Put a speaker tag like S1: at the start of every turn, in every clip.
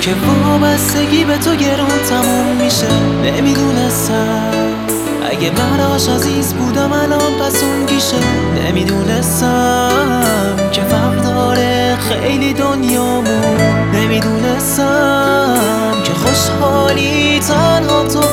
S1: که وابستگی به تو گرون تموم میشه. نمیدونستم اگه براش عزیز بودم الان پس اون گیشه. نمیدونستم که فرق داره خیلی دنیامون. نمیدونستم که خوشحالی تنها تو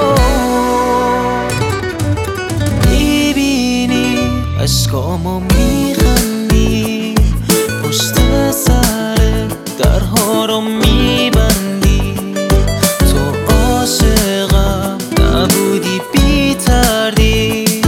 S1: میبینی عشقامو میخندی، پشت سر درها رو میبندی. تو عاشقم نبودی بی تردید،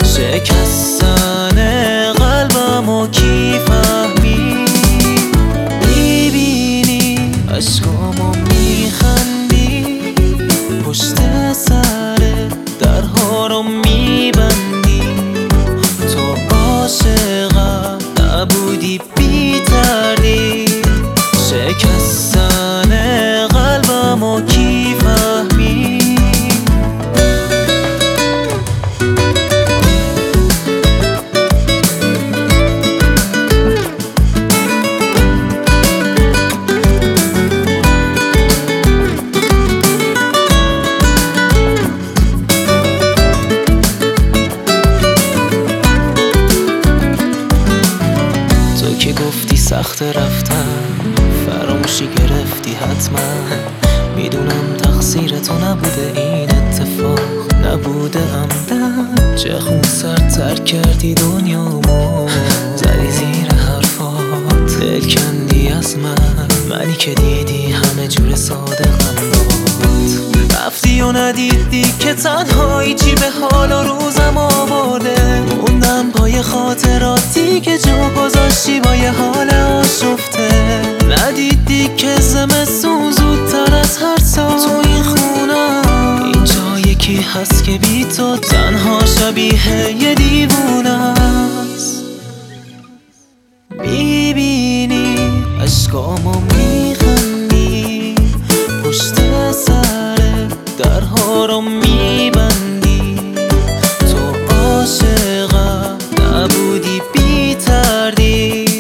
S1: شکستن قلبمو کی فهمید. میبینی عشقامو میخندی، پشت سر درها رو میبندی. تو عاشقم نبودی بی تردید، شکستن قلبمو کی فهمید. تو که گفتی سخت رفتن، فراموشی گرفتی حتما. میدونم تقصیر تو نبوده این اتفاق، نبوده عمدن. چه خونسردتر کردی دنیامو، زدی زیر حرفات، دل کندی از منی که دیدی همه جور صادقم داد. رفتی و ندیدی که تنهایی چی به حال و روزم آورده. موندم پای خاطراتی که جا گذاشتی با یه حال آشفته. ندیدی که زمستون زودتر از هر سال تو این خونم اینجا یکی هست که بی تو تنها شبیه یه دیوونه است. میبینی عشقامو میخندی، پشت سر درها رو میبندی. تو عاشقم نبودی بی تردید،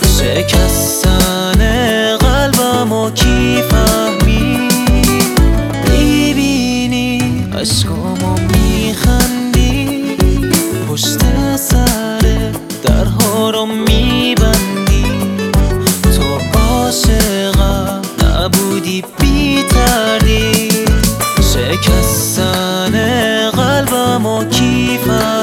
S1: شکستن قلبمو کی فهمید. میبینی عشقامو میخندی، پشت سر درها رو میبندی. تو عاشقم نبودی بی تردید، شکستن قلبمو کی فهمید.